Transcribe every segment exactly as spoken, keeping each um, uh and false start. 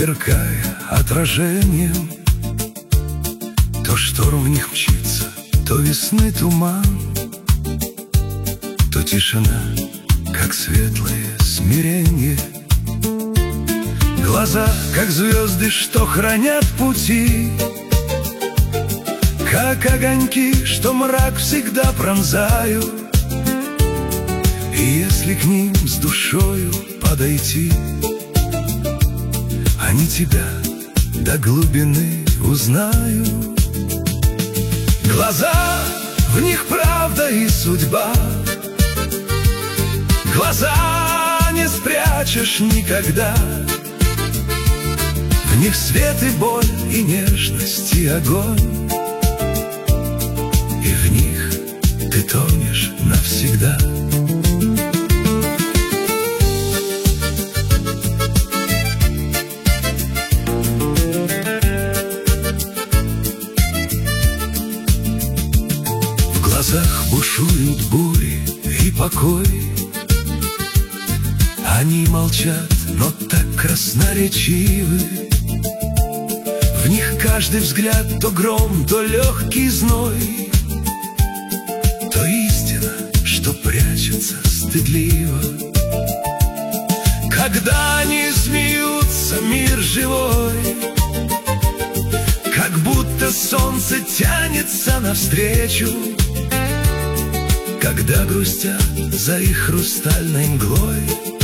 сверкая отражением. То шторм в них мчится, то весны туман, то тишина, как светлое смирение. Глаза, как звезды, что хранят пути, как огоньки, что мрак всегда пронзают. И если к ним с душою подойти, они тебя до глубины узнают. Глаза, в них правда и судьба, глаза не спрячешь никогда. В них свет и боль, и нежность, и огонь, и в них ты тонешь навсегда. В глазах бушуют бури и покой. Они молчат, но так красноречивы. В них каждый взгляд то гром, то легкий зной, то истина, что прячется стыдливо. Когда они смеются, мир живой, как будто солнце тянется навстречу. Когда грустят за их хрустальной мглой,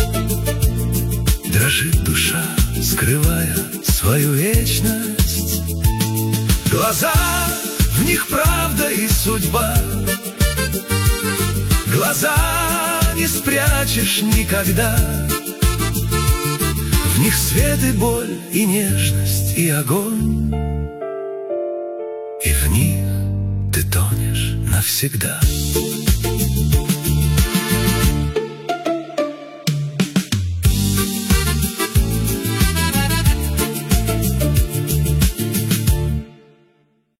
дрожит душа, скрывая свою вечность. Глаза, в них правда и судьба, глаза не спрячешь никогда. В них свет и боль, и нежность, и огонь, и в них ты тонешь навсегда.